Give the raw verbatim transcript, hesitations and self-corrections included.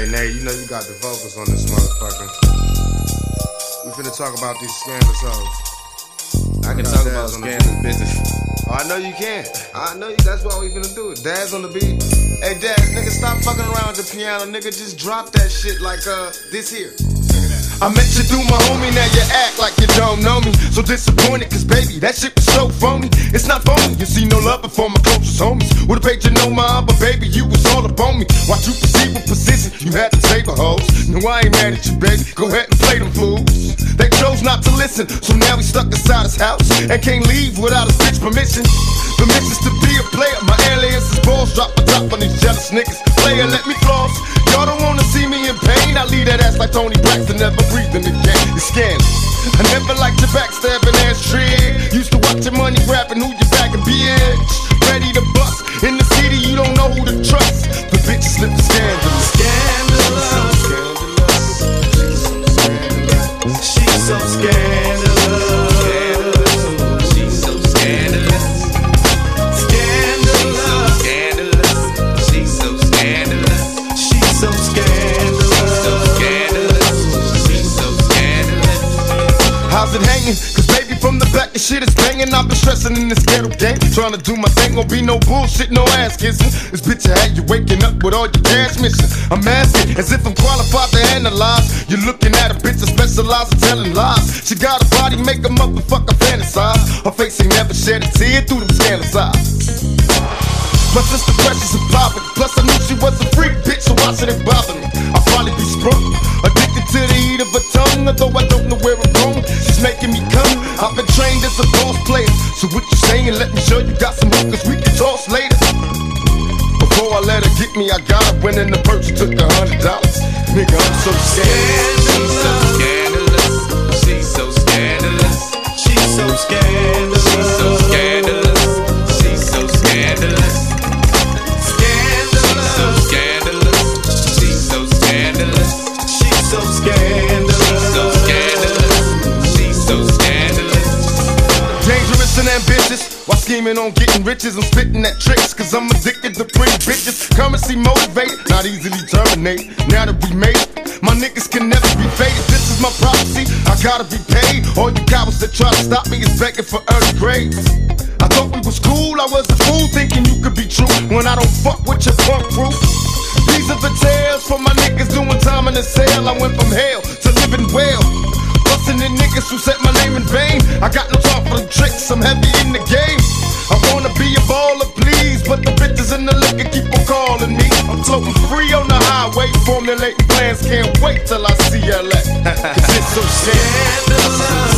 Hey, Nate, you know you got the vocals on this motherfucker. We finna talk about these scandalous hoes. I can talk about scandalous business. Oh, I know you can. I know you. That's why we finna do it. Dad's on the beat. Hey, Dad, nigga, stop fucking around with the piano. Nigga, just drop that shit like uh this here. I met you through my homie, now you act like you don't know me. So disappointed, cause baby, that shit was so phony. It's not phony, you see no love before my closest homies. Would've paid you no mind, but baby, you was all up on me. Watch you perceive a position, you had to save a hoes. No, I ain't mad at you, baby, go ahead and play them fools. They chose not to listen, so now we stuck inside his house and can't leave without his bitch permission. Permissions to be a player, my alias is balls. Drop a top on these jealous niggas. Player, let me floss. Y'all don't wanna see me in pain. I leave that ass like Tony Braxton, never breathing again. It's scandalous. I never liked your backstabbing ass trick. Used to watch your money grabbing who you back and bitch. Ready to bust. In the city, you don't know who to trust. The bitches slip the scandalous. Scandalous. She's so scandalous. She's so scandalous. Scandalous. Scandalous. She's so scandalous. She's so scandalous. She's so scandalous. How's it hanging? Cause baby, from the back, the shit is banging. I've been stressing in this ghetto game. Trying to do my thing, gon' be no bullshit, no ass kissing. This bitch had you waking up with all your cash missing. I'm asking as if I'm qualified to analyze. You're looking at a bitch that specializes in telling lies. She got a body, make a motherfucker fantasize. Her face ain't never shed a tear through them scandalous eyes. My sister precious and poverty. Plus I knew she was a freak bitch, so why should it bother me? I'll probably be sprung, addicted to the heat of her tongue. Although I don't know where I'm going, she's making me come. I've been trained as a boss player, so what you saying? Let me show you got some hookers we can toss later. Before I let her get me, I got her winning the purse, took a hundred dollars. Nigga, I'm so scandalous. She's so scandalous. She's so scandalous. She's so scandalous. She's so scandalous. She's so scandalous. She's so scandalous. She's so scandalous. She's so scandalous. Dangerous and ambitious, while scheming on getting riches. I'm spitting at tricks, cause I'm addicted to pretty bitches. Currency motivated, not easily terminated. Now that we made it, my niggas can never be faded. This is my prophecy, I gotta be paid. All you cowards that try to stop me is begging for early grades. I thought we was cool, I was a fool thinking you could be true when I don't fuck with your punk crew. These are the tales for my niggas doing time in the cell. I went from hell to living well, busting in niggas who set my name in vain. I got no time for them tricks, I'm heavy in the game. I wanna be a baller, please, but the bitches in the liquor keep on calling me. I'm floating free on the highway, formulating plans, can't wait till I see L A. Cause it's so scandalous.